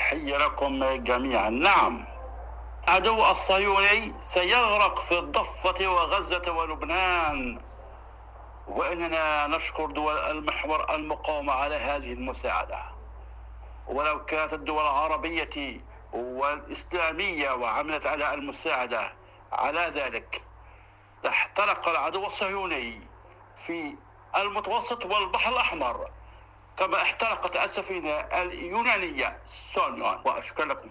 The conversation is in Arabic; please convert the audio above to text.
تحية لكم جميعا. نعم، العدو الصهيوني سيغرق في الضفة وغزة ولبنان، وإننا نشكر دول المحور المقاومة على هذه المساعدة. ولو كانت الدول العربية والإسلامية وعملت على المساعدة على ذلك لاحترق العدو الصهيوني في المتوسط والبحر الأحمر كما احترقت السفينة اليونانية سونيون. وأشكر لكم.